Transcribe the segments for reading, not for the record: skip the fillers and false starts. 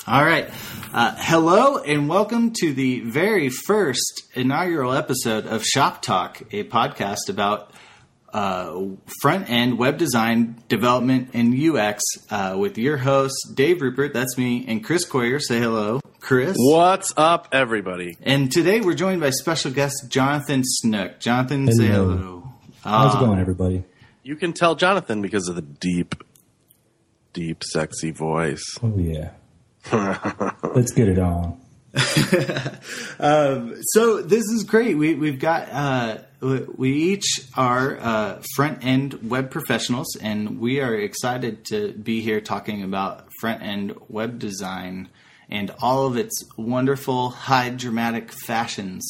All right. Hello and welcome to the very first inaugural episode of Shop Talk, a podcast about front-end web design, development, and UX with your hosts, Dave Rupert, that's me, and Chris Coyer. Say hello, Chris. What's up, everybody? And today we're joined by special guest Jonathan Snook. Jonathan, say hello. How's it going, everybody? You can tell Jonathan because of the deep, sexy voice. Oh, yeah. Let's get it on. So this is great. We've got we each are front end web professionals, and we are excited to be here talking about front end web design and all of its wonderful high dramatic fashions.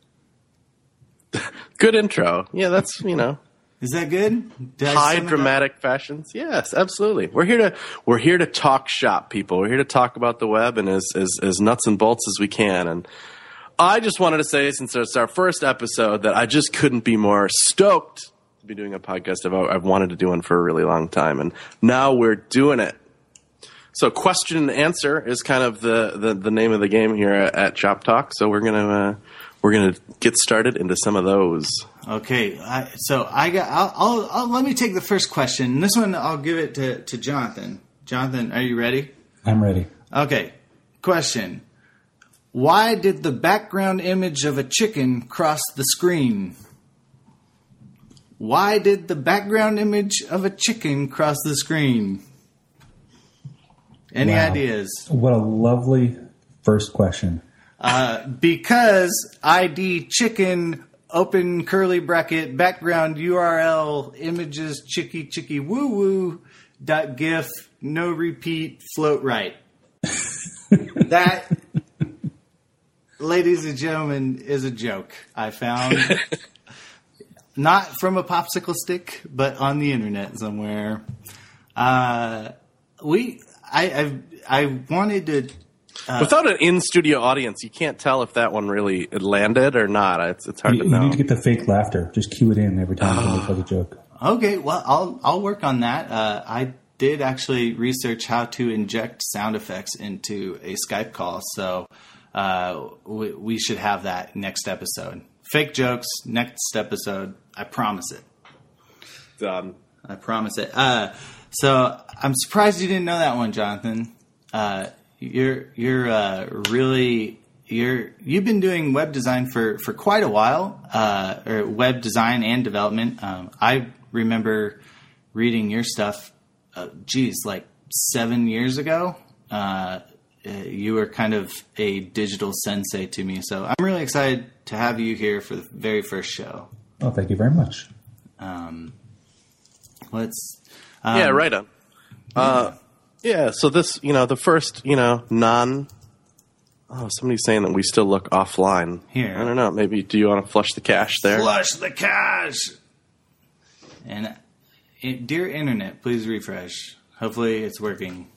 Good intro. Yeah, that's Is that good? High dramatic fashions. Yes, absolutely. We're here to talk shop, people. We're here to talk about the web and as nuts and bolts as we can. And I just wanted to say, since it's our first episode, that I just couldn't be more stoked to be doing a podcast about. I've wanted to do one for a really long time, and now we're doing it. So, question and answer is kind of the name of the game here at Shop Talk. So we're gonna get started into some of those. Okay, I'll let me take the first question. This one I'll give it to Jonathan. Jonathan, are you ready? I'm ready. Okay, question. Why did the background image of a chicken cross the screen? Why did the background image of a chicken cross the screen? Any ideas? What a lovely first question. Because ID chicken, open curly bracket, background URL, images, chicky woo woo, .gif, no repeat, float right. That, ladies and gentlemen, is a joke I found. Not from a popsicle stick, but on the internet somewhere. I wanted to... Without an in-studio audience, you can't tell if that one really landed or not. It's hard to know. You need to get the fake laughter. Just cue it in every time somebody tells a joke. Okay, well, I'll work on that. I did actually research how to inject sound effects into a Skype call, so we should have that next episode. Fake jokes, next episode. I promise it. Done. I promise it. So I'm surprised you didn't know that one, Jonathan. You've been doing web design for quite a while, or web design and development. I remember reading your stuff, like 7 years ago. You were kind of a digital sensei to me, so I'm really excited to have you here for the very first show. Oh, thank you very much. Yeah, right on. Yeah, so this, the first, somebody's saying that we still look offline. Here. I don't know. Maybe, do you want to flush the cache there? Flush the cache! And, dear Internet, please refresh. Hopefully it's working.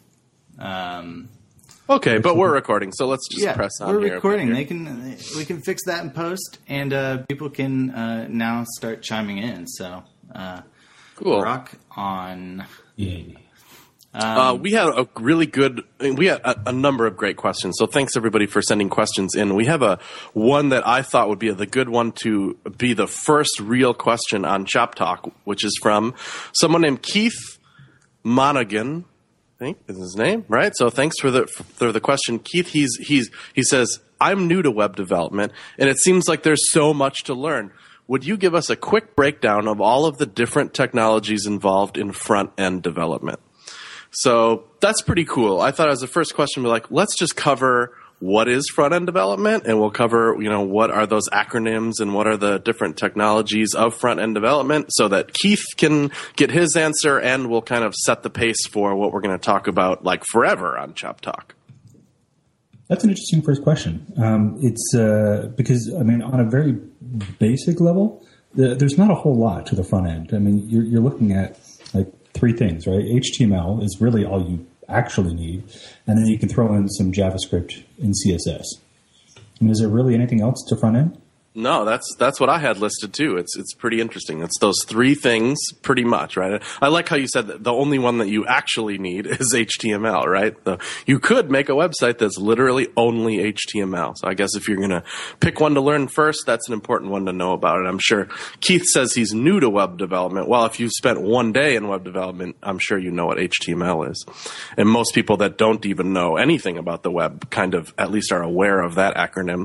Okay, but we're recording, so let's just press on here. We're recording. We can fix that in post, and people can now start chiming in. So, cool. Rock on. Yeah. We had a number of great questions. So thanks everybody for sending questions in. We have one that I thought would be the good one to be the first real question on Shop Talk, which is from someone named Keith Monaghan, I think is his name, right? So thanks for the question, Keith. He says, I'm new to web development, and it seems like there's so much to learn. Would you give us a quick breakdown of all of the different technologies involved in front-end development? So that's pretty cool. I thought as the first question, let's just cover what is front-end development, and we'll cover, what are those acronyms and what are the different technologies of front-end development so that Keith can get his answer, and we'll kind of set the pace for what we're going to talk about forever on Shop Talk. That's an interesting first question. It's because, on a very basic level, there's not a whole lot to the front end. You're looking at three things, right? HTML is really all you actually need, and then you can throw in some JavaScript and CSS. Is there really anything else to front end? No, that's what I had listed too. It's pretty interesting. It's those three things pretty much, right? I like how you said that the only one that you actually need is HTML, right? You could make a website that's literally only HTML. So I guess if you're going to pick one to learn first, that's an important one to know about. And I'm sure Keith says he's new to web development. Well, if you've spent one day in web development, I'm sure you know what HTML is. And most people that don't even know anything about the web kind of at least are aware of that acronym.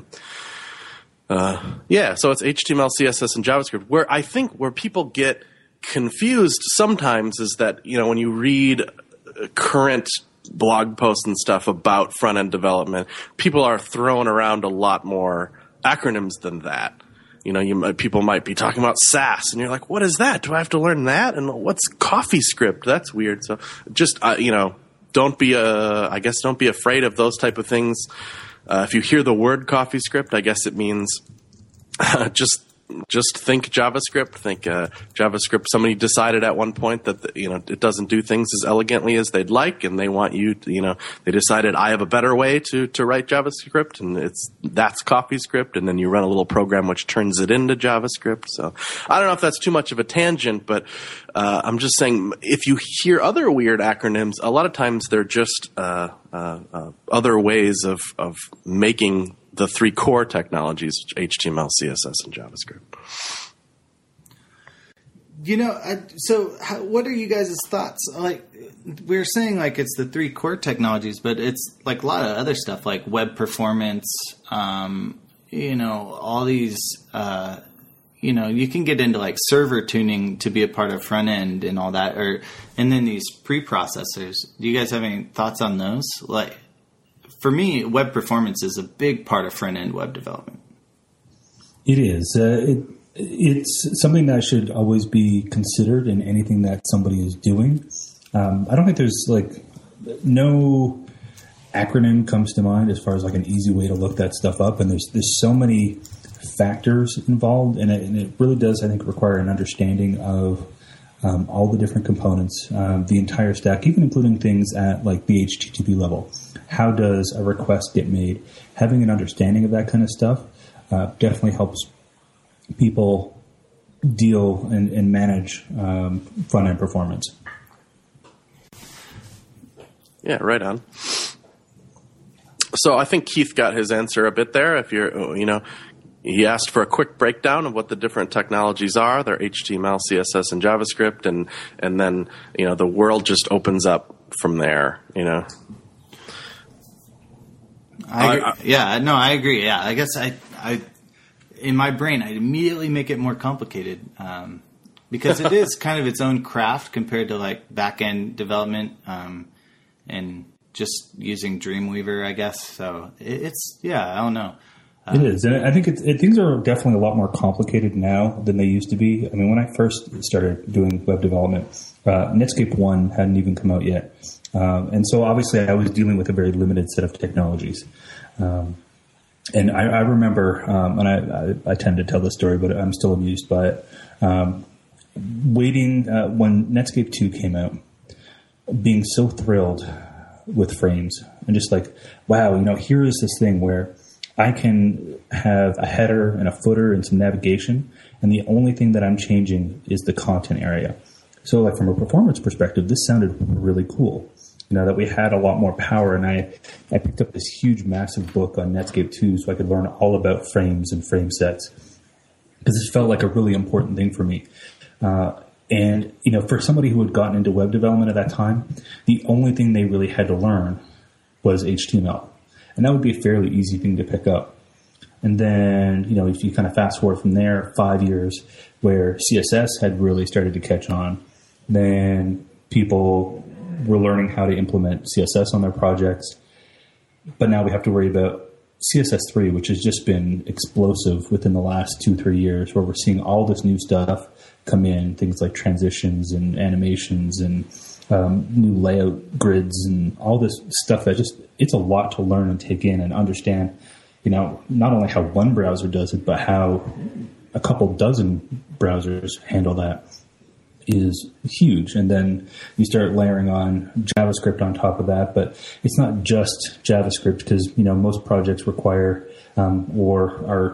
So it's HTML, CSS, and JavaScript. Where people get confused sometimes is that, when you read current blog posts and stuff about front-end development, people are throwing around a lot more acronyms than that. People might be talking about Sass, and you're like, what is that? Do I have to learn that? And what's CoffeeScript? That's weird. So just, don't be afraid of those type of things. If you hear the word CoffeeScript, I guess it means just think JavaScript. Think JavaScript. Somebody decided at one point that it doesn't do things as elegantly as they'd like, and they want you to, they decided I have a better way to write JavaScript, and that's CoffeeScript, and then you run a little program which turns it into JavaScript. So I don't know if that's too much of a tangent, but I'm just saying if you hear other weird acronyms, a lot of times they're just other ways of making the three core technologies, HTML, CSS, and JavaScript. What are you guys' thoughts? Like, we're saying like it's the three core technologies, but it's like a lot of other stuff like web performance, all these, you can get into like server tuning to be a part of front end and all that, and then these preprocessors. Do you guys have any thoughts on those? Like, for me, web performance is a big part of front-end web development. It is. It's something that should always be considered in anything that somebody is doing. I don't think there's no acronym comes to mind as far as like an easy way to look that stuff up. And there's so many factors involved, and it really does, I think, require an understanding of all the different components, the entire stack, even including things at like the HTTP level. How does a request get made? Having an understanding of that kind of stuff definitely helps people deal and manage front-end performance. Yeah, right on. So I think Keith got his answer a bit there. If you're, he asked for a quick breakdown of what the different technologies are. They're HTML, CSS, and JavaScript, and then the world just opens up from there. I agree. Yeah, I guess I in my brain, I immediately make it more complicated because it is kind of its own craft compared to like back end development and just using Dreamweaver, I guess. So it's I don't know. It is, and I think things are definitely a lot more complicated now than they used to be. I mean, when I first started doing web development, Netscape 1 hadn't even come out yet. And so obviously I was dealing with a very limited set of technologies. And I remember, and I tend to tell this story, but I'm still amused by it, waiting when Netscape 2 came out, being so thrilled with frames and just like, wow, here is this thing where I can have a header and a footer and some navigation, and the only thing that I'm changing is the content area. So like from a performance perspective, this sounded really cool. That we had a lot more power, and I picked up this huge, massive book on Netscape 2 so I could learn all about frames and frame sets because this felt like a really important thing for me. And for somebody who had gotten into web development at that time, the only thing they really had to learn was HTML. And that would be a fairly easy thing to pick up. And then, if you kind of fast forward from there, 5 years where CSS had really started to catch on, then people were learning how to implement CSS on their projects. But now we have to worry about CSS3, which has just been explosive within the last 2-3 years, where we're seeing all this new stuff come in, things like transitions and animations and new layout grids and all this stuff that it's a lot to learn and take in and understand, not only how one browser does it, but how a couple dozen browsers handle that is huge. And then you start layering on JavaScript on top of that, but it's not just JavaScript because, most projects require or are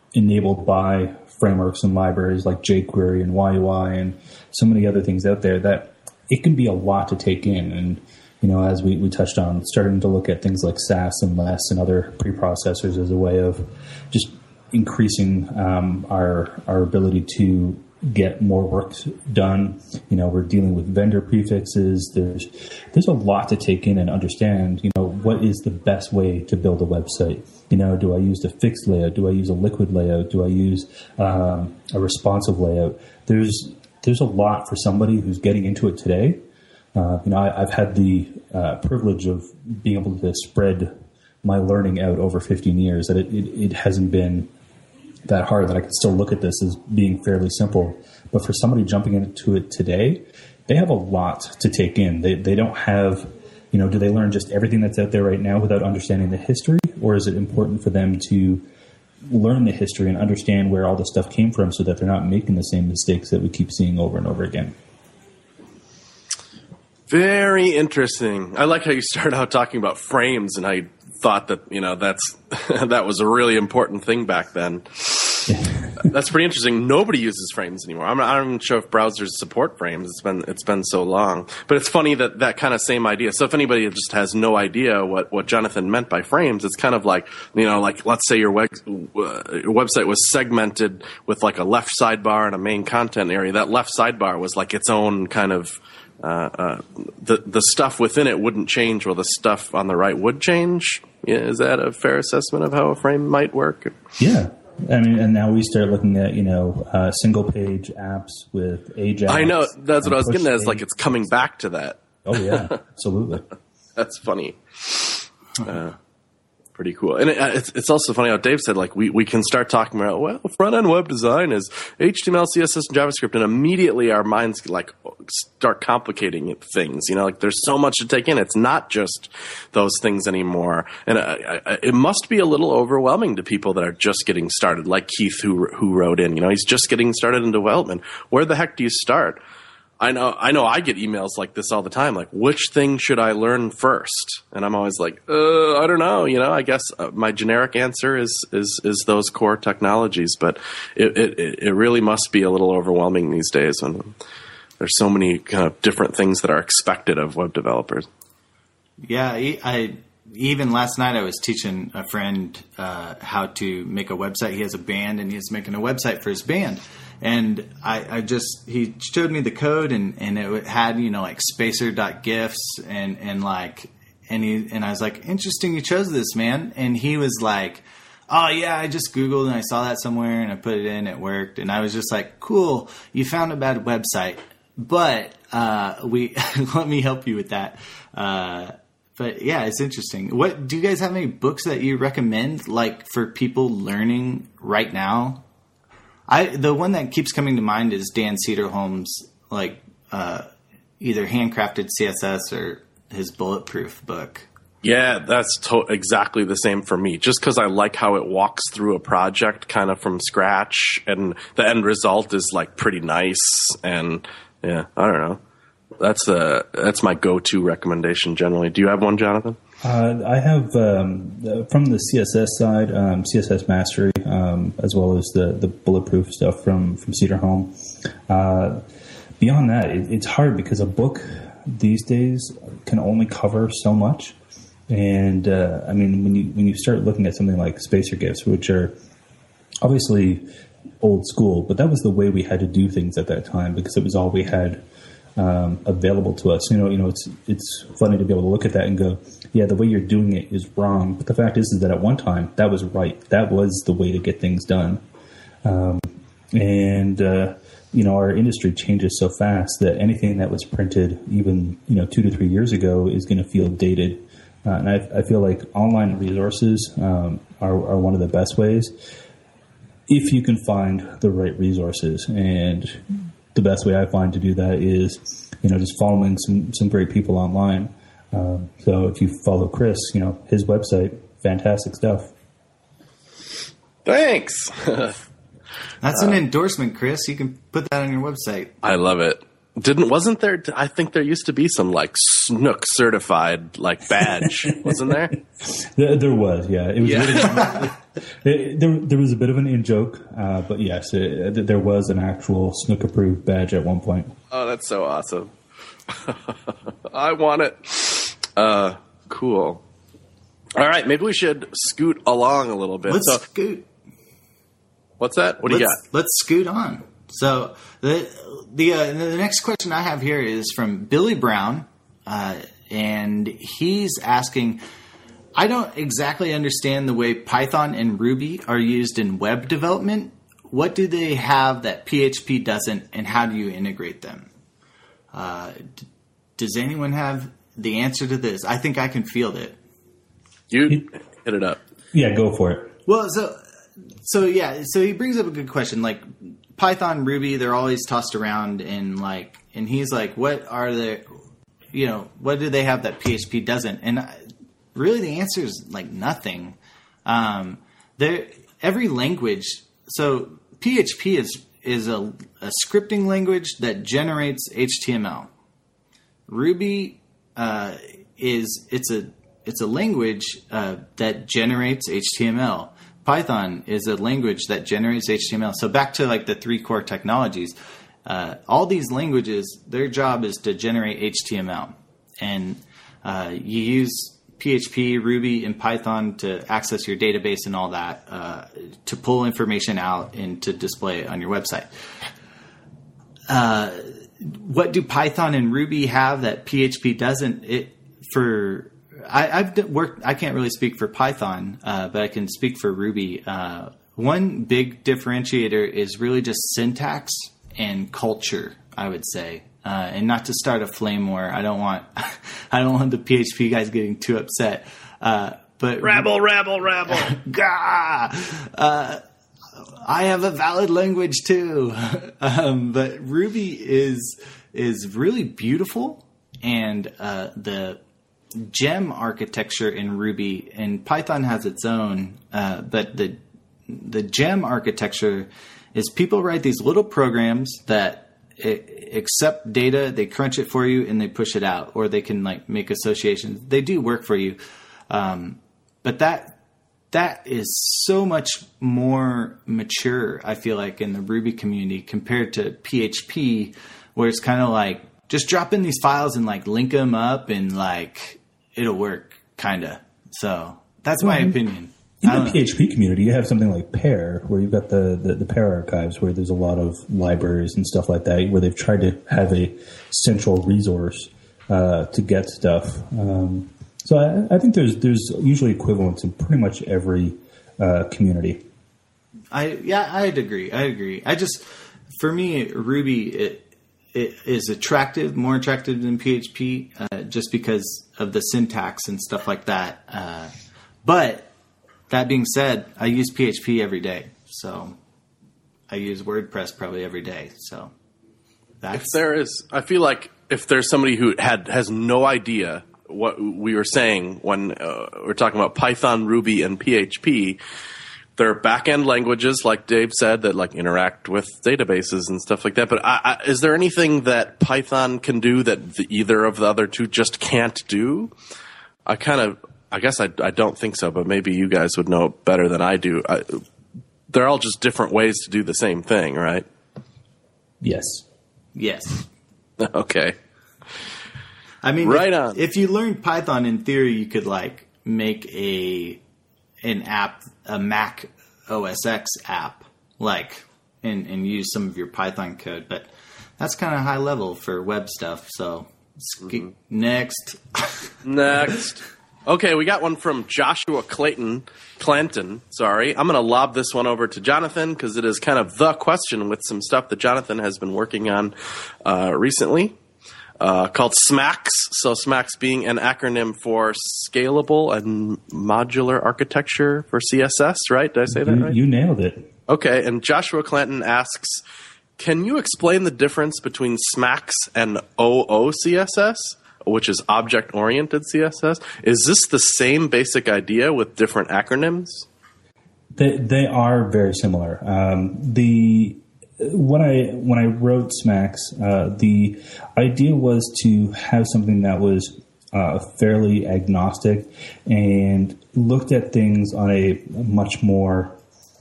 enabled by frameworks and libraries like jQuery and YUI and so many other things out there that it can be a lot to take in. And, as we touched on, starting to look at things like Sass and Less and other preprocessors as a way of just increasing our ability to get more work done. We're dealing with vendor prefixes. There's a lot to take in and understand, what is the best way to build a website? Do I use the fixed layout? Do I use a liquid layout? Do I use a responsive layout? There's a lot for somebody who's getting into it today. I've had the privilege of being able to spread my learning out over 15 years, that it hasn't been that hard, that I can still look at this as being fairly simple. But for somebody jumping into it today, they have a lot to take in. They don't have, do they learn just everything that's out there right now without understanding the history? Or is it important for them to learn the history and understand where all the stuff came from so that they're not making the same mistakes that we keep seeing over and over again? Very interesting. I like how you started out talking about frames, and I thought that, that was a really important thing back then. That's pretty interesting. Nobody uses frames anymore. I'm not even sure if browsers support frames. It's been so long. But it's funny that kind of same idea. So if anybody just has no idea what Jonathan meant by frames, it's kind of like, let's say your website was segmented with like a left sidebar and a main content area. That left sidebar was like its own kind of the stuff within it wouldn't change, while the stuff on the right would change. Yeah, is that a fair assessment of how a frame might work? Yeah. And now we start looking at, single page apps with Ajax. I know. That's what I was getting at, is like it's coming back to that. Oh, yeah. Absolutely. That's funny. Pretty cool. And it's also funny how Dave said, like, we can start talking about, front-end web design is HTML, CSS, and JavaScript, and immediately our minds, like, start complicating things. There's so much to take in. It's not just those things anymore. And it must be a little overwhelming to people that are just getting started, like Keith, who wrote in. He's just getting started in development. Where the heck do you start? I know I get emails like this all the time, like, which thing should I learn first? And I'm always like, I don't know. I guess my generic answer is those core technologies, but it really must be a little overwhelming these days when there's so many kind of different things that are expected of web developers. Yeah. Even last night I was teaching a friend how to make a website. He has a band and he's making a website for his band. And he showed me the code and it had, like spacer.gifs and I was like, interesting you chose this, man. And he was like, oh yeah, I just Googled and I saw that somewhere and I put it in, it worked. And I was just like, cool, you found a bad website, but let me help you with that. But yeah, it's interesting. Do you guys have any books that you recommend, like for people learning right now? The one that keeps coming to mind is Dan Cederholm's, like, either Handcrafted CSS or his Bulletproof book. Yeah, that's exactly the same for me. Just because I like how it walks through a project kind of from scratch, and the end result is like pretty nice. And yeah, I don't know. That's my go-to recommendation generally. Do you have one, Jonathan? I have from the CSS side, CSS Mastery, as well as the Bulletproof stuff from Cederholm. Beyond that, it's hard because a book these days can only cover so much. And when you start looking at something like Spacer GIFs, which are obviously old school, but that was the way we had to do things at that time because it was all we had available to us. It's funny to be able to look at that and go, yeah, the way you're doing it is wrong. But the fact is that at one time that was right. That was the way to get things done. Our industry changes so fast that anything that was printed even 2 to 3 years ago is going to feel dated. And I feel like online resources are one of the best ways if you can find the right resources. And the best way I find to do that is, just following some great people online. So if you follow Chris, his website, fantastic stuff. Thanks. That's an endorsement, Chris. You can put that on your website. I love it. I think there used to be some like Snook certified like badge, wasn't there? There was, yeah. It was really, there was a bit of an in-joke, but yes, there was an actual Snook approved badge at one point. Oh, that's so awesome. I want it. Cool. All right, maybe we should scoot along a little bit. Let's scoot. What's that? What do you got? Let's scoot on. So the next question I have here is from Billy Brown, and he's asking, I don't exactly understand the way Python and Ruby are used in web development. What do they have that PHP doesn't, and how do you integrate them? Does anyone have the answer to this? I think I can field it. You hit it up. Yeah, go for it. Well, so he brings up a good question. Like Python, Ruby, they're always tossed around, and he's like, what are the, what do they have that PHP doesn't? And really, the answer is like nothing. Every language. So PHP is a scripting language that generates HTML. Ruby it's a language that generates HTML. Python is a language that generates HTML. So back to like the three core technologies, all these languages, their job is to generate HTML, and you use PHP, Ruby, and Python to access your database and all that, to pull information out and to display it on your website. What do Python and Ruby have that PHP doesn't? I've worked. I can't really speak for Python, but I can speak for Ruby. One big differentiator is really just syntax and culture, I would say. And not to start a flame war. I don't want the PHP guys getting too upset. But rabble. Gah! I have a valid language too. But Ruby is really beautiful, and the gem architecture in Ruby, and Python has its own, but the gem architecture is people write these little programs that accept data, they crunch it for you, and they push it out, or they can like make associations. They do work for you, but that is so much more mature, I feel like, in the Ruby community compared to PHP, where it's kind of like just drop in these files and like link them up and like it'll work, kind of. So that's my opinion. In the PHP community, you have something like Pair, where you've got the Pair archives, where there's a lot of libraries and stuff like that, where they've tried to have a central resource to get stuff. So I think there's usually equivalents in pretty much every community. I'd agree. For me, Ruby it is attractive, more attractive than PHP, just because of the syntax and stuff like that. But that being said, I use PHP every day, so I use WordPress probably every day. So I feel like if there's somebody who has no idea what we were saying when we're talking about Python, Ruby, and PHP, they're back-end languages, like Dave said, that like interact with databases and stuff like that. But is there anything that Python can do that either of the other two just can't do? I guess I don't think so, but maybe you guys would know better than I do. They're all just different ways to do the same thing, right? Yes. Okay. I mean, right on. If you learned Python, in theory, you could like make an app, a Mac OS X app, like, and use some of your Python code. But that's kind of high level for web stuff. So next. Okay, we got one from Joshua Clanton. Sorry. I'm going to lob this one over to Jonathan because it is kind of the question with some stuff that Jonathan has been working on recently. Called SMACS. So SMACS being an acronym for Scalable and Modular Architecture for CSS, right? Did I say that right? You nailed it. Okay, and Joshua Clanton asks, can you explain the difference between SMACS and OOCSS, which is Object-Oriented CSS? Is this the same basic idea with different acronyms? They are very similar. When I wrote SMACS, the idea was to have something that was fairly agnostic and looked at things on a much more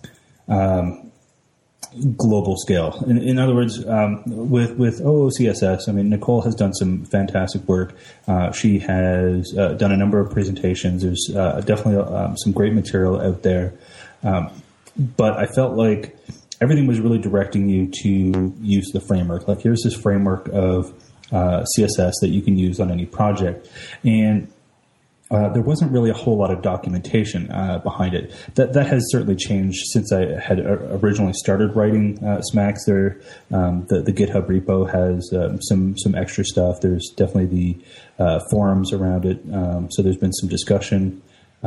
global scale. In other words, with OOCSS, I mean, Nicole has done some fantastic work. She has done a number of presentations. There's definitely some great material out there. But I felt like everything was really directing you to use the framework. Like, here's this framework of CSS that you can use on any project. And there wasn't really a whole lot of documentation behind it. That has certainly changed since I had originally started writing Smacks. The GitHub repo has some extra stuff. There's definitely the forums around it. So there's been some discussion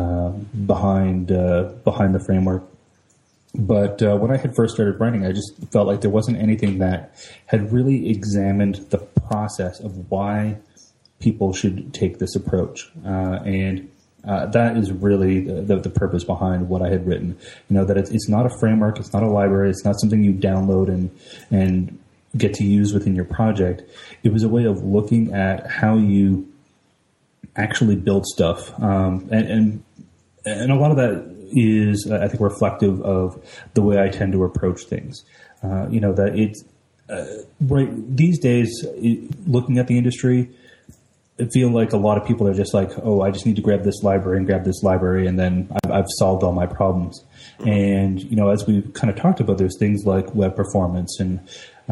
behind the framework. But when I had first started writing, I just felt like there wasn't anything that had really examined the process of why people should take this approach. And that is really the purpose behind what I had written. You know, that it's not a framework, it's not a library, it's not something you download and get to use within your project. It was a way of looking at how you actually build stuff. And a lot of that is, I think, reflective of the way I tend to approach things. That it's right these days, looking at the industry, I feel like a lot of people are just like, oh, I just need to grab this library, and then I've solved all my problems. And, as we've kind of talked about, there's things like web performance and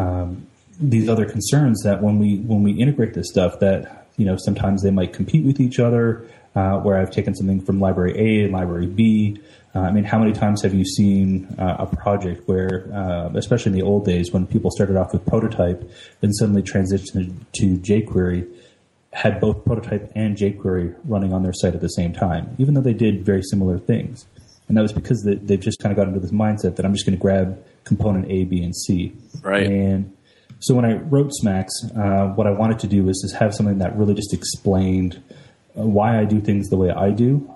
these other concerns that when we integrate this stuff, that, sometimes they might compete with each other, where I've taken something from library A and library B. How many times have you seen a project where, especially in the old days when people started off with Prototype and suddenly transitioned to jQuery, had both Prototype and jQuery running on their site at the same time, even though they did very similar things. And that was because they've just kind of got into this mindset that I'm just going to grab component A, B, and C. Right. And so when I wrote Smacks, what I wanted to do was just have something that really just explained why I do things the way I do.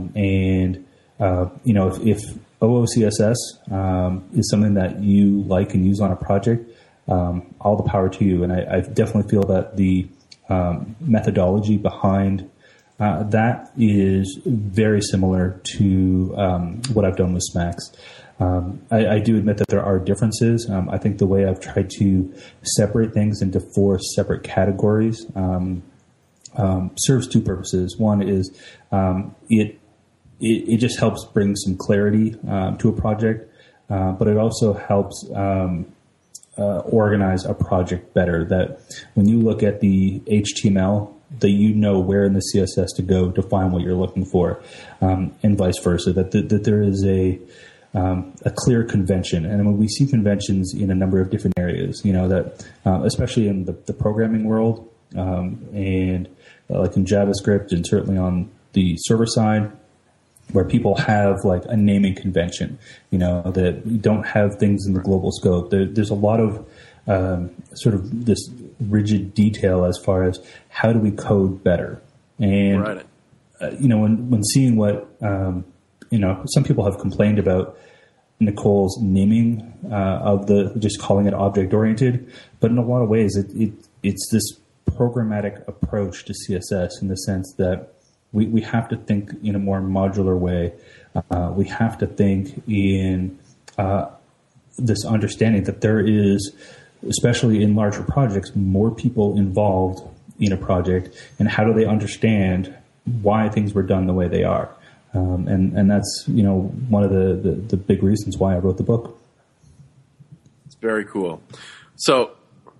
If OOCSS is something that you like and use on a project, all the power to you. And I definitely feel that the methodology behind that is very similar to what I've done with Smacks. I do admit that there are differences. I think the way I've tried to separate things into 4 separate categories serves 2 purposes. One is it just helps bring some clarity to a project, but it also helps organize a project better. That when you look at the HTML, that you know where in the CSS to go to find what you're looking for, and vice versa. That there is a clear convention, and when we see conventions in a number of different areas, that especially in the programming world, and like in JavaScript, and certainly on the server side, where people have like a naming convention, that we don't have things in the global scope. There's a lot of sort of this rigid detail as far as how do we code better. And, right. When seeing what, some people have complained about Nicole's naming of just calling it object oriented, but in a lot of ways it's this programmatic approach to CSS in the sense that we have to think in a more modular way. We have to think in this understanding that there is, especially in larger projects, more people involved in a project, and how do they understand why things were done the way they are. And that's, one of the big reasons why I wrote the book. It's very cool. So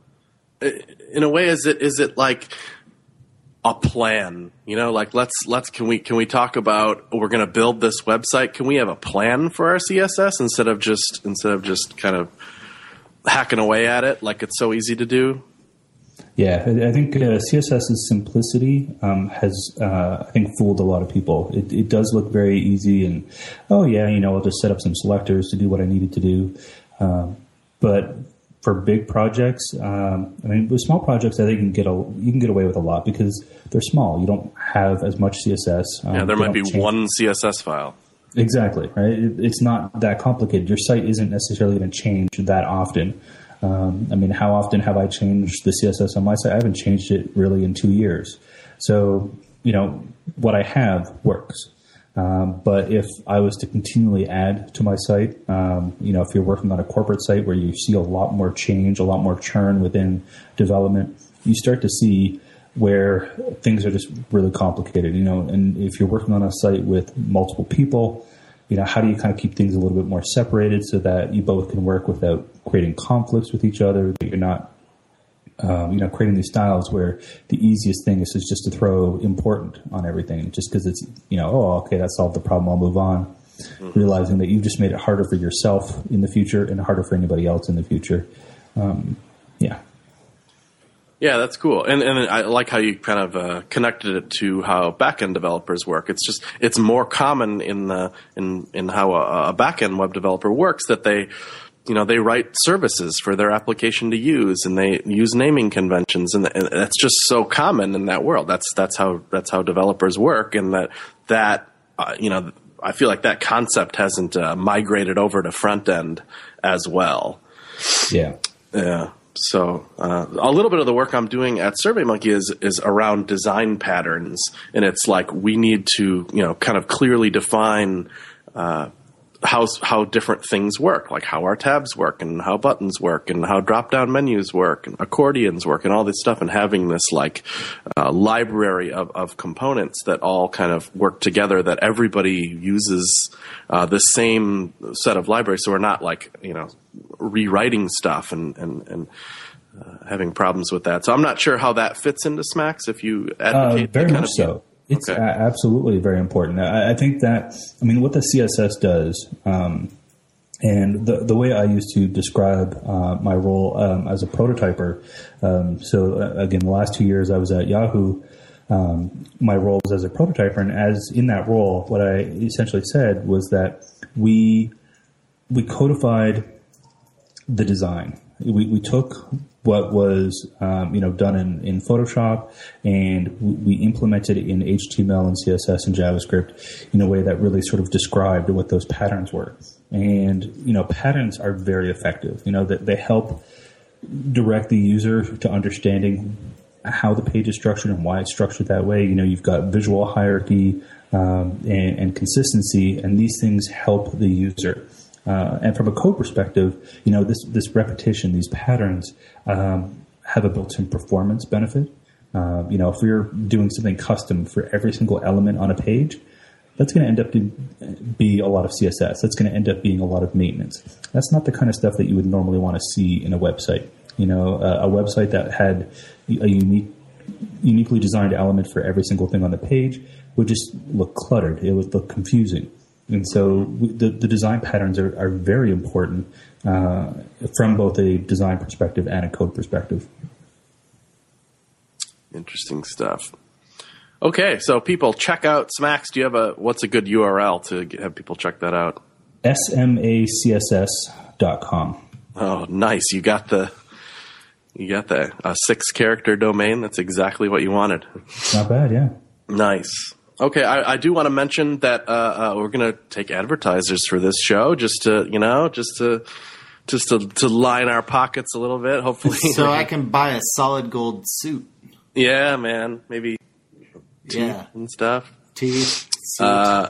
in a way, is it like a plan? Like can we talk about, we're going to build this website? Can we have a plan for our CSS instead of just kind of hacking away at it like it's so easy to do? Yeah, I think CSS's simplicity has, I think, fooled a lot of people. It does look very easy, and I'll just set up some selectors to do what I needed to do. But for big projects, with small projects, I think you can get away with a lot because they're small. You don't have as much CSS. There might be one CSS file. Exactly, right? It's not that complicated. Your site isn't necessarily going to change that often. How often have I changed the CSS on my site? I haven't changed it really in 2 years. So, what I have works. But if I was to continually add to my site, if you're working on a corporate site where you see a lot more change, a lot more churn within development, you start to see where things are just really complicated, and if you're working on a site with multiple people, how do you kind of keep things a little bit more separated so that you both can work without creating conflicts with each other, that you're not creating these styles where the easiest thing is just to throw important on everything just because it's, okay, that solved the problem, I'll move on. Realizing that you've just made it harder for yourself in the future and harder for anybody else in the future. Yeah, that's cool. And I like how you kind of connected it to how back-end developers work. It's more common in how a back-end web developer works that they write services for their application to use, and they use naming conventions, and that's just so common in that world. That's how developers work, and that I feel like that concept hasn't migrated over to front end as well. Yeah. Yeah. So a little bit of the work I'm doing at SurveyMonkey is around design patterns, and it's like we need to kind of clearly define how different things work, like how our tabs work and how buttons work and how drop-down menus work and accordions work and all this stuff, and having this library of components that all kind of work together, that everybody uses the same set of libraries, so we're not rewriting stuff and having problems with that. So I'm not sure how that fits into SMAX, if you advocate very much so. It's absolutely very important. I think that, what the CSS does, and the way I used to describe my role as a prototyper, again, the last 2 years I was at Yahoo, my role was as a prototyper, and as in that role, what I essentially said was that we codified the design. We took what was done in Photoshop, and we implemented it in HTML and CSS and JavaScript in a way that really sort of described what those patterns were. And patterns are very effective. That they help direct the user to understanding how the page is structured and why it's structured that way. You've got visual hierarchy and consistency, and these things help the user. And from a code perspective, this repetition, these patterns have a built-in performance benefit. If we're doing something custom for every single element on a page, that's going to end up to be a lot of CSS. That's going to end up being a lot of maintenance. That's not the kind of stuff that you would normally want to see in a website. A website that had a uniquely designed element for every single thing on the page would just look cluttered. It would look confusing. And so the design patterns are very important from both a design perspective and a code perspective. Interesting stuff. Okay, so people, check out SMAX. Do you have what's a good URL to have people check that out? smacss.com. Oh, nice. You got the 6-character domain. That's exactly what you wanted. Not bad, yeah. Nice. Okay, I do want to mention that we're going to take advertisers for this show, just to line our pockets a little bit, hopefully. So I can buy a solid gold suit. Yeah, man. Maybe teeth and stuff. Teeth, suit.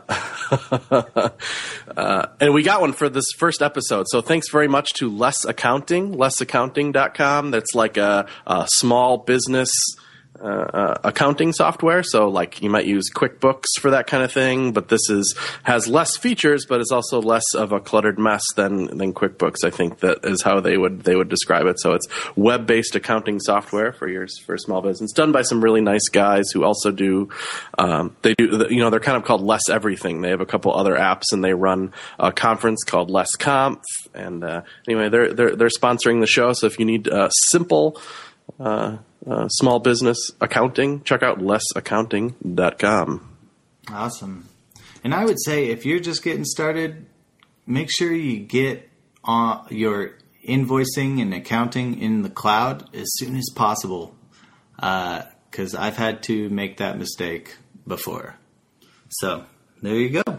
And we got one for this first episode. So thanks very much to Less Accounting, lessaccounting.com. That's like a small business accounting software. So like you might use QuickBooks for that kind of thing, but this has less features, but is also less of a cluttered mess than QuickBooks. I think that is how they would describe it. So it's web-based accounting software for small business, done by some really nice guys who also they're kind of called Less Everything. They have a couple other apps, and they run a conference called Less Conf. And anyway, they're sponsoring the show. So if you need simple small business accounting, check out lessaccounting.com. Awesome. And I would say if you're just getting started, make sure you get your invoicing and accounting in the cloud as soon as possible, because I've had to make that mistake before. So there you go.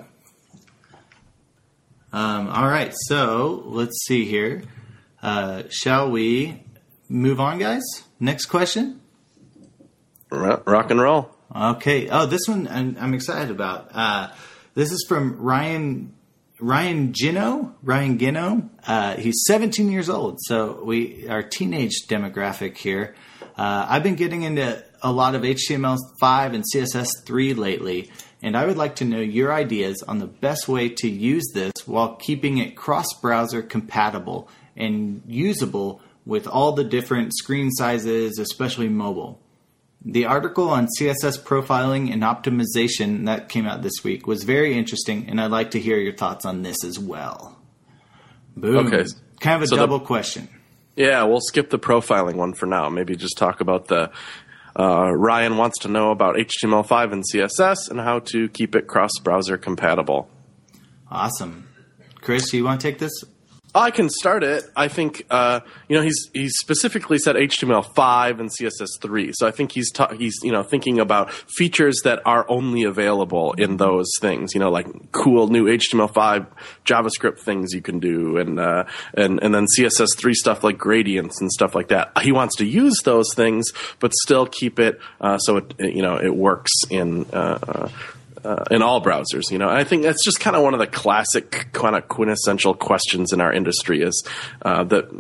All right, so let's see here. Shall we move on, guys? Next question. Rock and roll. Okay. Oh, this one I'm excited about. This is from Ryan Gino. He's 17 years old, so we are teenage demographic here. I've been getting into a lot of HTML5 and CSS3 lately, and I would like to know your ideas on the best way to use this while keeping it cross-browser compatible and usable with all the different screen sizes, especially mobile. The article on CSS profiling and optimization that came out this week was very interesting, and I'd like to hear your thoughts on this as well. Boom. Okay. Kind of a double question. Yeah, we'll skip the profiling one for now. Maybe just talk about the Ryan wants to know about HTML5 and CSS and how to keep it cross-browser compatible. Awesome. Chris, you want to take this? I can start it. I think he's specifically said HTML5 and CSS3, so I think he's thinking about features that are only available in those things. Like cool new HTML5 JavaScript things you can do, and then CSS3 stuff like gradients and stuff like that. He wants to use those things, but still keep it so it works in all browsers, And I think that's just kind of one of the classic, kind of quintessential questions in our industry is that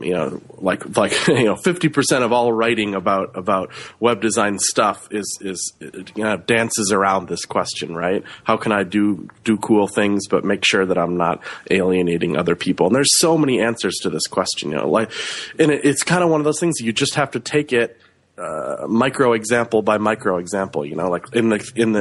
50% of all writing about web design stuff is dances around this question, right? How can I do cool things but make sure that I'm not alienating other people? And there's so many answers to this question, and it's kind of one of those things you just have to take it micro example by micro example, like in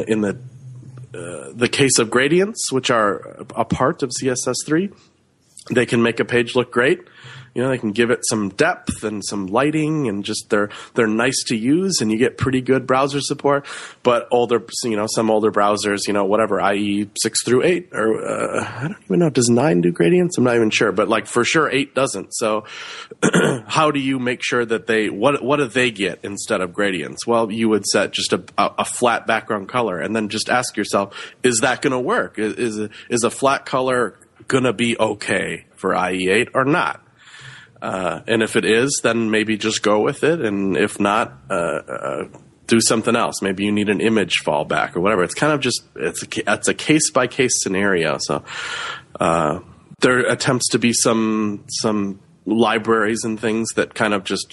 the case of gradients, which are a part of CSS3, they can make a page look great. They can give it some depth and some lighting, and just they're nice to use, and you get pretty good browser support. But some older browsers, whatever, IE 6 through 8, or I don't even know, does 9 do gradients? I'm not even sure, but for sure 8 doesn't. So how do you make sure that what do they get instead of gradients? Well, you would set just a flat background color, and then just ask yourself, is that going to work? Is a flat color going to be okay for IE 8 or not? And if it is, then maybe just go with it. And if not, do something else. Maybe you need an image fallback or whatever. It's kind of just, it's a case by case scenario. So, there attempts to be some libraries and things that kind of just,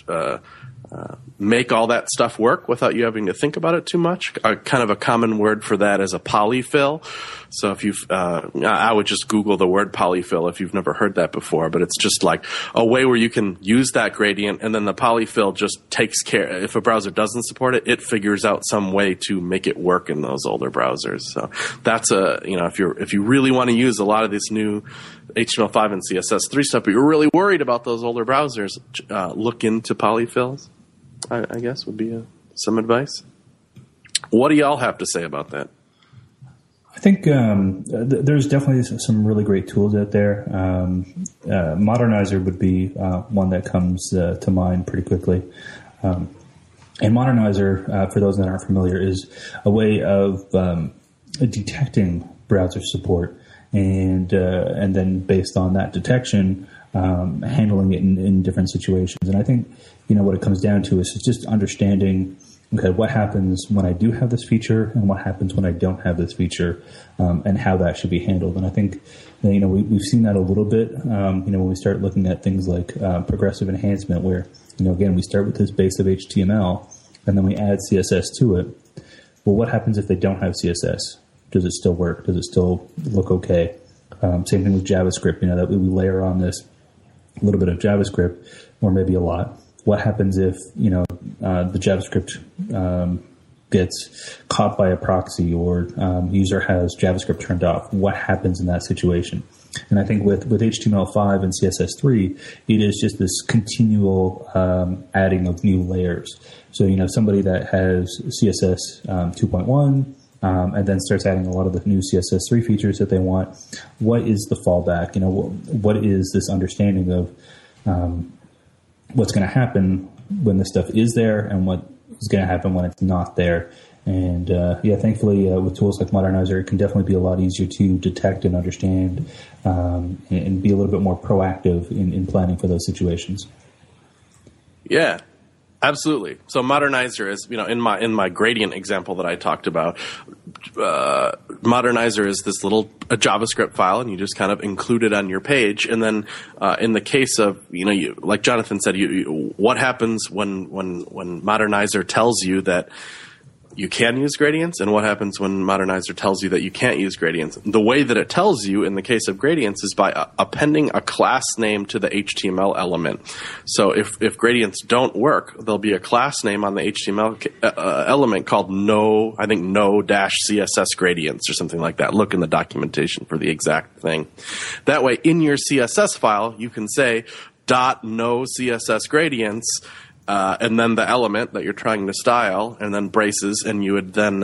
make all that stuff work without you having to think about it too much. Kind of a common word for that is a polyfill. So if I would just Google the word polyfill if you've never heard that before, but it's just like a way where you can use that gradient, and then the polyfill just takes care. If a browser doesn't support it, it figures out some way to make it work in those older browsers. So that's if you really want to use a lot of this new HTML5 and CSS3 stuff, but you're really worried about those older browsers, look into polyfills. I guess would be some advice. What do y'all have to say about that? I think there's definitely some really great tools out there. Modernizer would be one that comes to mind pretty quickly. And Modernizer, for those that aren't familiar, is a way of detecting browser support and then based on that detection, handling it in different situations. And I think what it comes down to is just understanding, okay, what happens when I do have this feature and what happens when I don't have this feature, and how that should be handled. And I think, we've seen that a little bit, when we start looking at things like progressive enhancement, where, again, we start with this base of HTML and then we add CSS to it. Well, what happens if they don't have CSS? Does it still work? Does it still look okay? Same thing with JavaScript, that we layer on this little bit of JavaScript, or maybe a lot. What happens if, the JavaScript gets caught by a proxy, or user has JavaScript turned off? What happens in that situation? And I think with HTML5 and CSS3, it is just this continual adding of new layers. So, somebody that has CSS 2.1 and then starts adding a lot of the new CSS3 features that they want, what is the fallback? What is this understanding of what's going to happen when this stuff is there and what is going to happen when it's not there? And thankfully, with tools like Modernizer, it can definitely be a lot easier to detect and understand, and be a little bit more proactive in planning for those situations. Yeah. Absolutely. So Modernizer is, in my gradient example that I talked about, Modernizer is this little a JavaScript file, and you just kind of include it on your page. And then in the case of, like Jonathan said, what happens when Modernizer tells you that you can use gradients, and what happens when Modernizer tells you that you can't use gradients? The way that it tells you in the case of gradients is by appending a class name to the HTML element. So if gradients don't work, there'll be a class name on the HTML element called no-CSS gradients or something like that. Look in the documentation for the exact thing. That way, in your CSS file, you can say .no CSS gradients, and then the element that you're trying to style, and then braces, and you would then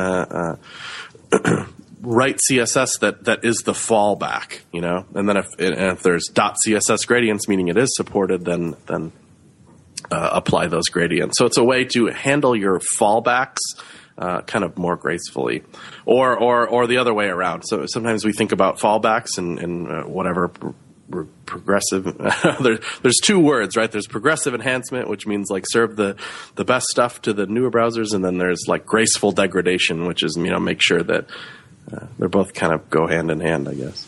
write CSS that is the fallback, And then if there's .css gradients, meaning it is supported, then apply those gradients. So it's a way to handle your fallbacks kind of more gracefully, or the other way around. So sometimes we think about fallbacks and whatever. Progressive. There's two words, right? There's progressive enhancement, which means like serve the best stuff to the newer browsers, and then there's like graceful degradation, which is make sure that they're both kind of go hand in hand, I guess.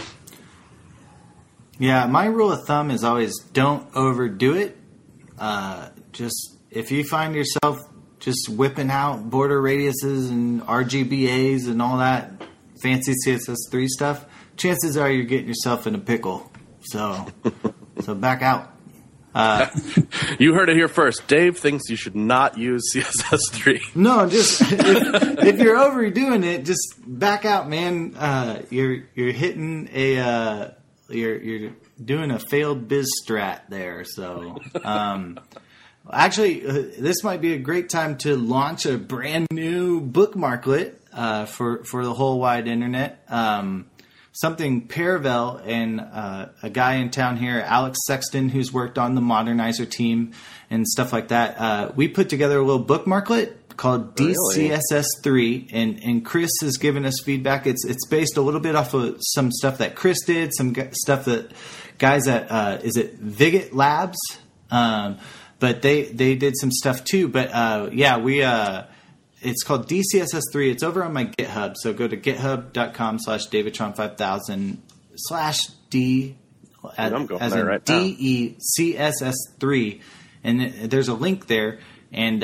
Yeah, my rule of thumb is always don't overdo it. Just if you find yourself just whipping out border radiuses and RGBAs and all that fancy CSS3 stuff, chances are you're getting yourself in a pickle. So back out. You heard it here first. Dave thinks you should not use CSS3. No, just if you're overdoing it, just back out, man. You're hitting you're doing a failed biz strat there. So actually, this might be a great time to launch a brand new bookmarklet for the whole wide internet. Something Paravel and a guy in town here, Alex Sexton, who's worked on the Modernizer team and stuff like that. We put together a little bookmarklet called DCSS3, and Chris has given us feedback. It's based a little bit off of some stuff that Chris did, some stuff that guys at is it Viget Labs, but they did some stuff too. But we. It's called DCSS3. It's over on my GitHub. So go to github.com/davidtron5000/D as in DECSS3. And there's a link there. And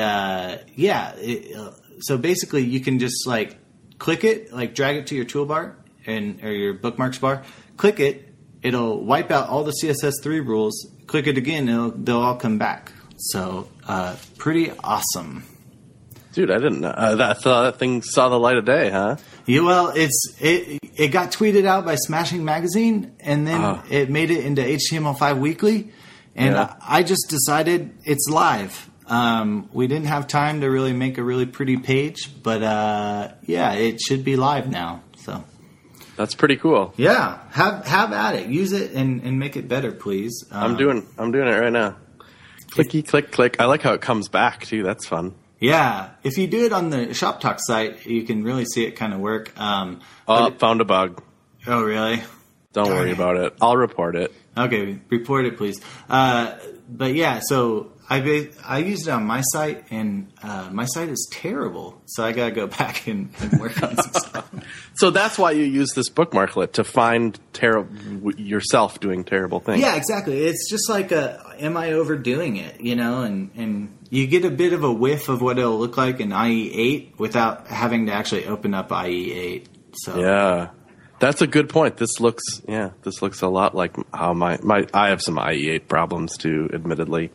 so basically you can just like click it, like drag it to your toolbar or your bookmarks bar. Click it. It'll wipe out all the CSS3 rules. Click it again. They'll all come back. So pretty awesome. Dude, I didn't know. That thing saw the light of day, huh? Yeah, well, it got tweeted out by Smashing Magazine, and then it made it into HTML5 Weekly, and I just decided it's live. We didn't have time to really make a really pretty page, but it should be live now. So that's pretty cool. Yeah, have at it. Use it and make it better, please. I'm doing it right now. Clicky, click, click. I like how it comes back too. That's fun. Yeah, if you do it on the Shop Talk site, you can really see it kind of work. Found a bug. Oh, really? Don't worry about it. I'll report it. Okay, report it, please. But yeah, so I used it on my site, and my site is terrible. So I got to go back and work on some stuff. So that's why you use this bookmarklet, to find yourself doing terrible things. Yeah, exactly. It's just like, am I overdoing it? And you get a bit of a whiff of what it'll look like in IE8 without having to actually open up IE8. So yeah, that's a good point. This looks a lot like how I have some IE8 problems too, admittedly.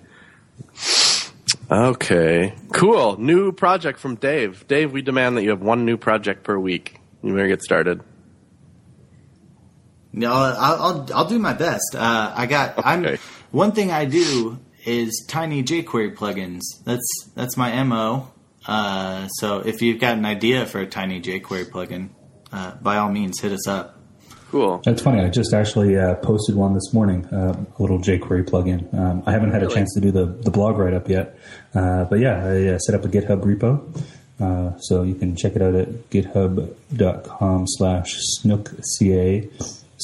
Okay, cool. New project from Dave. Dave, we demand that you have one new project per week. You better get started. No, I'll do my best. One thing I do is tiny jQuery plugins. That's my MO. So if you've got an idea for a tiny jQuery plugin, by all means, hit us up. Cool. That's funny. I just actually posted one this morning, a little jQuery plugin. I haven't had a chance to do the blog write-up yet. But yeah, I set up a GitHub repo. So you can check it out at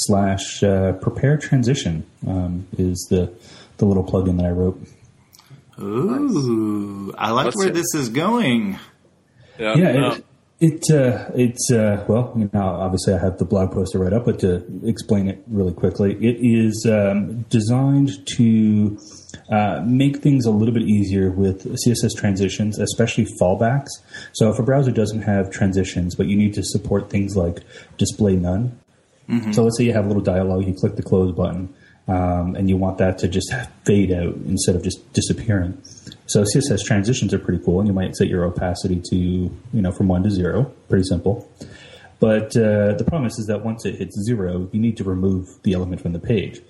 github.com/snookca/prepare transition is the little plugin that I wrote. Ooh, nice. I like where this is going. Yeah. It's well, obviously I have the blog post to write up, but to explain it really quickly, it is designed to make things a little bit easier with CSS transitions, especially fallbacks. So if a browser doesn't have transitions, but you need to support things like display none. Mm-hmm. So let's say you have a little dialog, you click the close button, and you want that to just fade out instead of just disappearing. So CSS transitions are pretty cool, and you might set your opacity to, from 1 to 0. Pretty simple. But the problem is that once it hits 0, you need to remove the element from the page.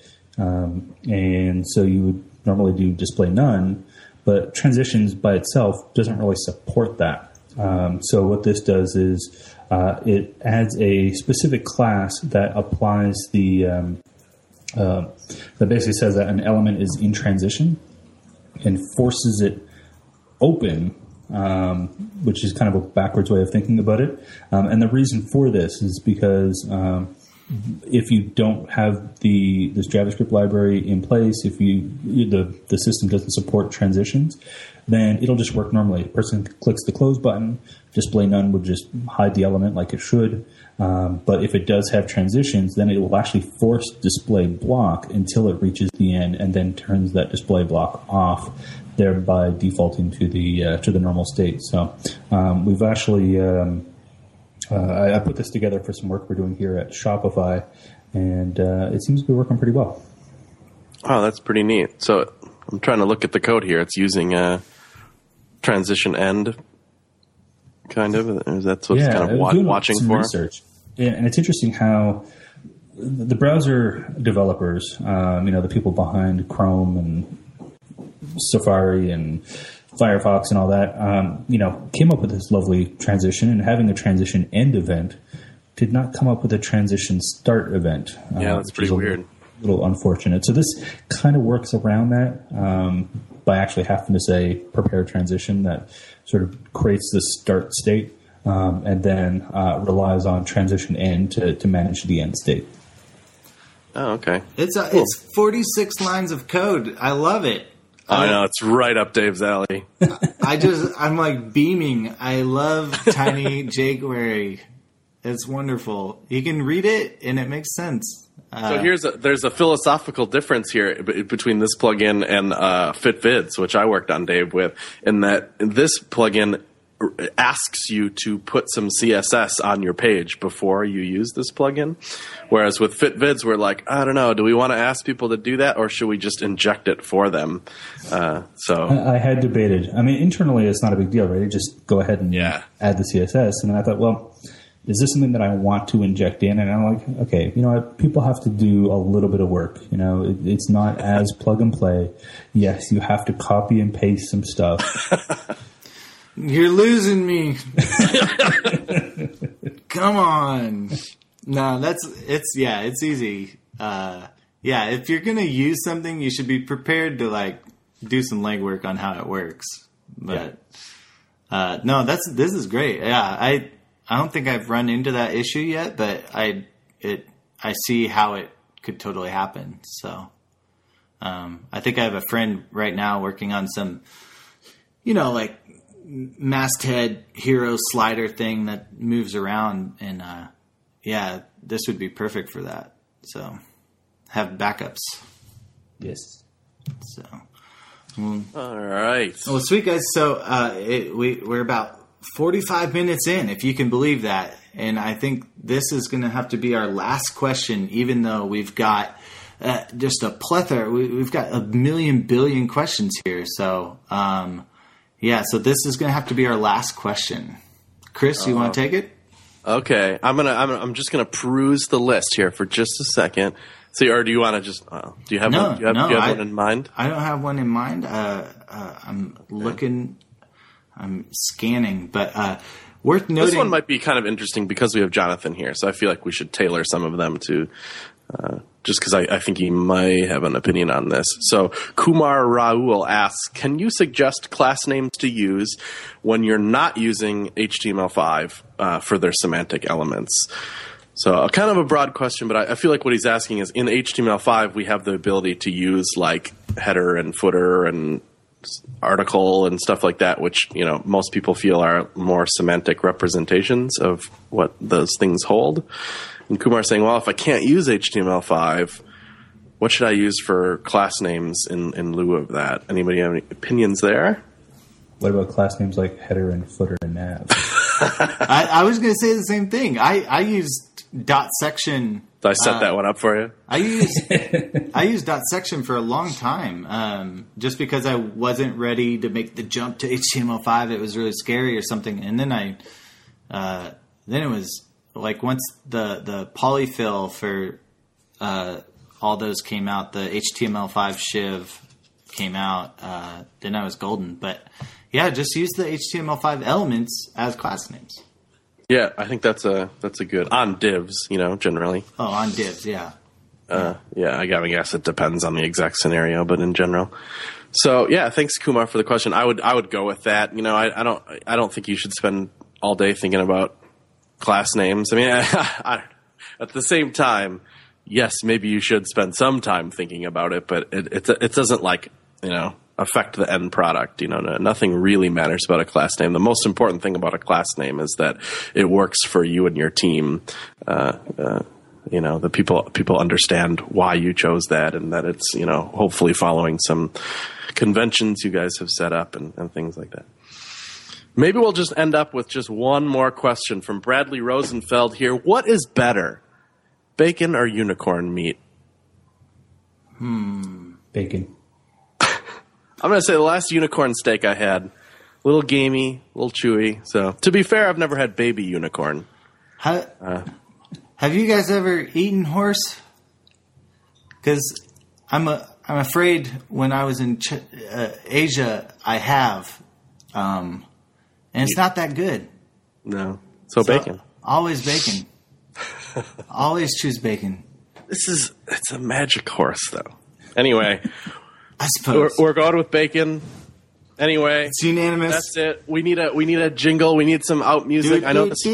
And so you would normally do display none, but transitions by itself doesn't really support that. So what this does is it adds a specific class that applies that basically says that an element is in transition and forces it open, which is kind of a backwards way of thinking about it. And the reason for this is because if you don't have this JavaScript library in place, if the system doesn't support transitions, then it'll just work normally. A person clicks the close button, display none would just hide the element like it should. But if it does have transitions, then it will actually force display block until it reaches the end and then turns that display block off, thereby defaulting to the normal state. So we've actually I put this together for some work we're doing here at Shopify, and it seems to be working pretty well. Oh, that's pretty neat. So I'm trying to look at the code here. It's using transition end, kind of. That's what it's kind of watching for. Research. Yeah, and it's interesting how the browser developers, the people behind Chrome and Safari and Firefox and all that, came up with this lovely transition, and having a transition end event did not come up with a transition start event. Yeah, that's pretty weird. A little unfortunate. So this kind of works around that by actually having to say prepare transition that sort of creates the start state and then relies on transition end to manage the end state. Oh, okay. It's 46 lines of code. I love it. I know, it's right up Dave's alley. I'm like beaming. I love tiny jQuery. It's wonderful. You can read it and it makes sense. So there's a philosophical difference here between this plugin and FitVids, which I worked on, Dave, with, in that this plugin asks you to put some CSS on your page before you use this plugin. Whereas with FitVids, we're like, I don't know, do we want to ask people to do that, or should we just inject it for them? I had debated. I mean, internally, it's not a big deal, right? You just go ahead and add the CSS. And I thought, well, is this something that I want to inject in? And I'm like, okay, you know what? People have to do a little bit of work. It's not as plug and play. Yes, you have to copy and paste some stuff. You're losing me. Come on. No, it's easy. If you're going to use something, you should be prepared to do some legwork on how it works. But this is great. Yeah, I don't think I've run into that issue yet, but I see how it could totally happen. So I think I have a friend right now working on some, masthead hero slider thing that moves around, and this would be perfect for that. So have backups. Yes. So all right. Well, sweet guys. So we're about 45 minutes in, if you can believe that, and I think this is going to have to be our last question, even though we've got just a plethora. We've got a million billion questions here. So so this is going to have to be our last question. Chris, you want to take it? Okay, I'm just gonna peruse the list here for just a second. See, or do you want to just? Do you have one? Do you have one in mind? I don't have one in mind. I'm looking. I'm scanning, but worth noting. This one might be kind of interesting because we have Jonathan here, so I feel like we should tailor some of them to. Just because I think he might have an opinion on this. So Kumar Raul asks, can you suggest class names to use when you're not using HTML5 for their semantic elements? So kind of a broad question, but I feel like what he's asking is in HTML5 we have the ability to use like header and footer and article and stuff like that, which, most people feel are more semantic representations of what those things hold. And Kumar's saying, well, if I can't use HTML5, what should I use for class names in lieu of that? Anybody have any opinions there? What about class names like header and footer and nav? I was going to say the same thing. I used .section. Did I set that one up for you? I used .section for a long time, just because I wasn't ready to make the jump to HTML5. It was really scary or something. And then then it was like once the polyfill for all those came out, the HTML5 shiv came out, then I was golden. But yeah, just use the HTML5 elements as class names. Yeah, I think that's a good on divs, generally. Oh, on divs, yeah. Yeah, I guess it depends on the exact scenario, but in general. So yeah, thanks Kumar for the question. I would go with that. I don't think you should spend all day thinking about class names. I mean, at the same time, yes, maybe you should spend some time thinking about it, but it doesn't affect the end product. Nothing really matters about a class name. The most important thing about a class name is that it works for you and your team. The people understand why you chose that, and that it's hopefully following some conventions you guys have set up and things like that. Maybe we'll just end up with just one more question from Bradley Rosenfeld here. What is better, bacon or unicorn meat? Bacon. I'm going to say the last unicorn steak I had, a little gamey, a little chewy. So, to be fair, I've never had baby unicorn. Have you guys ever eaten horse? Because I'm afraid when I was in Asia, I have, and it's not that good. No, so bacon. Always bacon. Always choose bacon. It's a magic horse, though. Anyway. I suppose we're going with bacon. Anyway, it's unanimous. That's it. We need a jingle. We need some out music. I know this.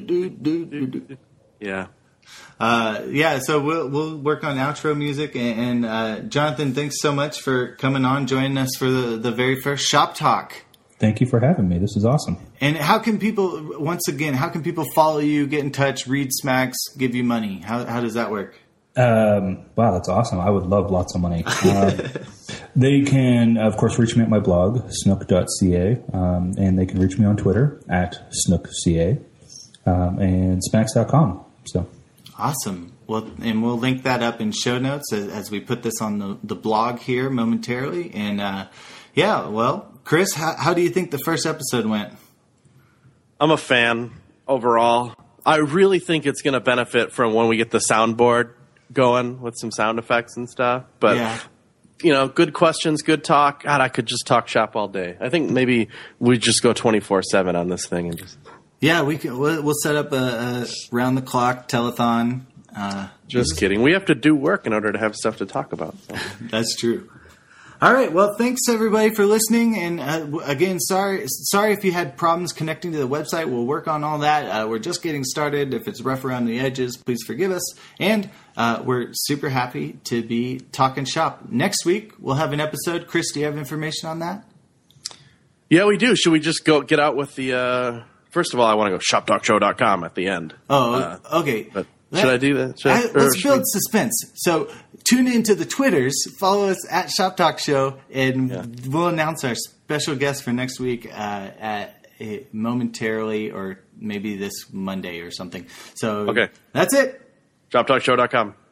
Yeah. Yeah. So we'll work on outro music. And Jonathan, thanks so much for coming on, joining us for the very first Shop Talk. Thank you for having me. This is awesome. And how can people follow you, get in touch, read Smacks, give you money? How does that work? Wow, that's awesome. I would love lots of money. They can, of course, reach me at my blog, snook.ca, and they can reach me on Twitter at snookca, and smacks.com. So awesome. Well, and we'll link that up in show notes as we put this on the blog here momentarily. And well, Chris, how do you think the first episode went? I'm a fan overall. I really think it's going to benefit from when we get the soundboard going with some sound effects and stuff. But, good questions, good talk. God, I could just talk shop all day. I think maybe we just go 24/7 on this thing. And just we'll set up a round-the-clock telethon. Just kidding. We have to do work in order to have stuff to talk about. So. That's true. All right. Well, thanks everybody for listening. And again, sorry if you had problems connecting to the website. We'll work on all that. We're just getting started. If it's rough around the edges, please forgive us. And we're super happy to be talking shop. Next week, we'll have an episode. Chris, do you have information on that? Yeah, we do. Should we just get out with the... First of all, I want to go shoptalkshow.com at the end. Oh, okay. But should I do that? Let's build suspense. So tune into the Twitters, follow us at Shop Talk Show, and we'll announce our special guest for next week momentarily, or maybe this Monday or something. So okay. That's it. shoptalkshow.com.